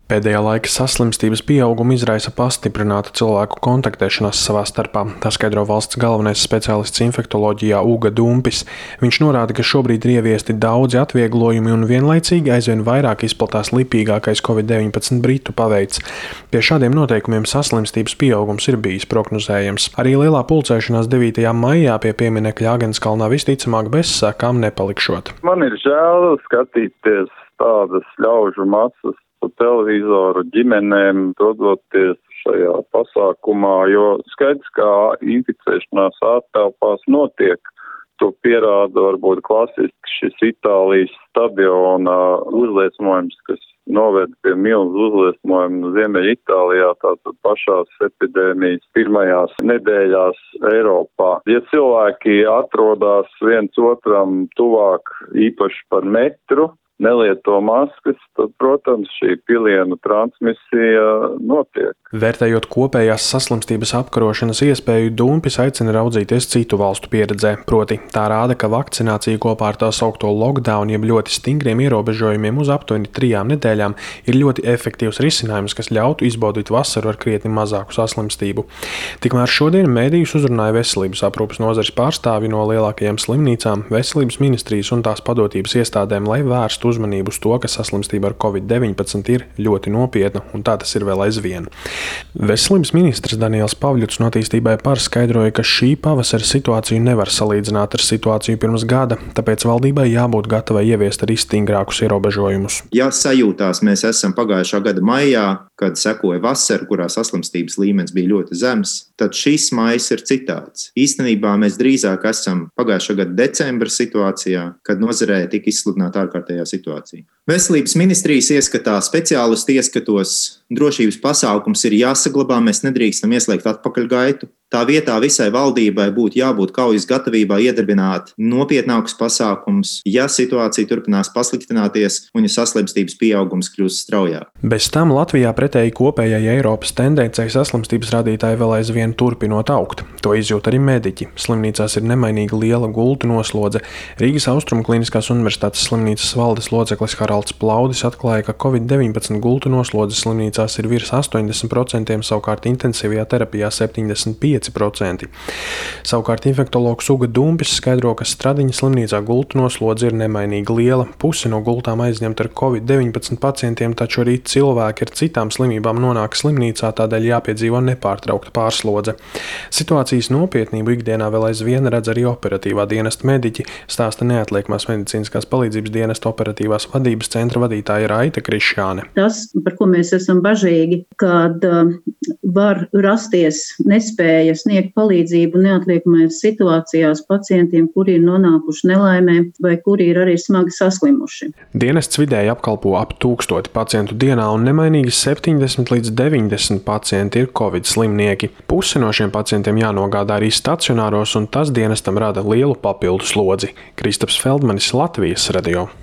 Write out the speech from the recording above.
Pēdējā laika saslimstības pieaugumu izraisa pastiprināta cilvēku kontaktēšanās savā starpā. Tā skaidro valsts galvenais speciālists infektoloģijā Uga Dumpis. Viņš norāda, ka šobrīd ir ieviesti daudzi atvieglojumi un vienlaicīgi aizvien vairāk izplatās lipīgākais Covid-19 britu paveids. Pie šādiem noteikumiem saslimstības pieaugums ir bijis prognozējams. Arī lielā pulcēšanās 9. maijā pie pieminekļa Agenskalnā visticamāk bez sekām nepalikšot. Man ir žēl skatīties tādas ļaužu masas pa televizoru ģimenēm, dodoties šajā pasākumā, jo skaidrs, kā inficēšanās ārtelpās notiek. To pierāda varbūt klasiski šis Itālijas stadiona uzliesmojums, kas noved pie milzu uzliesmojumu Ziemeļa Itālijā, tātad pašās epidēmijas pirmajās nedēļās Eiropā. Ja cilvēki atrodas viens otram tuvāk īpaši par metru, nelieto maskas, tad, protams, šī pilienu transmisija notiek. Vērtējot kopējās saslimstības apkarošanas iespēju, Dumpis aicina raudzīties citu valstu pieredzē. Proti, tā rāda, ka vakcinācija kopā ar tā saukto lockdown, jeb ļoti stingriem ierobežojumiem uz aptuveni 3 nedēļām, ir ļoti efektīvs risinājums, kas ļautu izbaudīt vasaru ar krietni mazāku saslimstību. Tikmēr šodien mēdījus uzrunāja veselības aprūpes nozares pārstāvi no lielākajām slimnīcām, veselības ministrijas un tās padotības iestādēm, lai vērstu uzmanību uz to, ka saslimstība ar Covid-19 ir ļoti nopietna, un tā tas ir vēl aizvien. Veselības ministrs Daniels Pavļuts no Attīstībai par skaidroja, ka šī pavasara situāciju nevar salīdzināt ar situāciju pirms gada, tāpēc valdībai jābūt gatavai ieviest arī stingrākus ierobežojumus. Ja sajūtās mēs esam pagājušā gada maijā, kad sekoja vasara, kurā saslimstības līmenis bija ļoti zems, tad šis maijs ir citāds. Īstenībā mēs drīzāk esam pagājušā gada decembra situācijā, kad nozarē tika izsludināta ārkārtējā situācija. Veselības ministrijas ieskatā, speciālistu ieskatos, drošības pasākums ir jāsaglabā, mēs nedrīkstam ieslēgt atpakaļgaitu. Tā vietā visai valdībai būtu jābūt kaujas gatavībā iedarbināt nopietnākus pasākumus, ja situācija turpinās pasliktināties un ja saslimstības pieaugums kļūs straujāk. Bez tam Latvijā pretēji kopējai Eiropas tendencei saslimstības rādītāji vēl aizvien turpinot augt. To izjūt arī mediķi. Slimnīcās ir nemainīgi liela gultu noslodze. Rīgas Austrumu Kliniskās universitātes slimnīcas valdes loceklis Haralds Plaudis atklāja, ka Covid-19 gultu noslodzes slimnīcās ir virs 80%, savukārt intensīvajā terapijā 75%. Savukārt infektologs Uga Dumpis skaidro, ka Stradiņa slimnīcā gultu noslodze ir nemainīgi liela. Pusi no gultām aizņemta ar Covid-19 pacientiem, taču arī cilvēki ar citām slimībām nonāk slimnīcā, tādēļ jāpiedzīvo nepārtraukta pārslodze. Situācijas nopietnību ikdienā vēl aizvien redz arī operatīvā dienesta mediķi, stāsta neatliekamās medicīniskās palīdzības dienesta operatīvās vadības centra vadītāja Raita Krišjāne. Tas, par ko mēs esam bažīgi, kad var rasties nespēja sniegt palīdzību neatliekamajās situācijās pacientiem, kuri ir nonākuši nelaimē vai kuri ir arī smagi saslimuši. Dienests vidēji apkalpo ap 1000 pacientu dienā un nemainīgi 70 līdz 90 pacienti ir Covid slimnieki. Pusi no šiem pacientiem jānogādā arī stacionāros, un tas dienestam rada lielu papildu slodzi. Kristaps Feldmanis, Latvijas radio.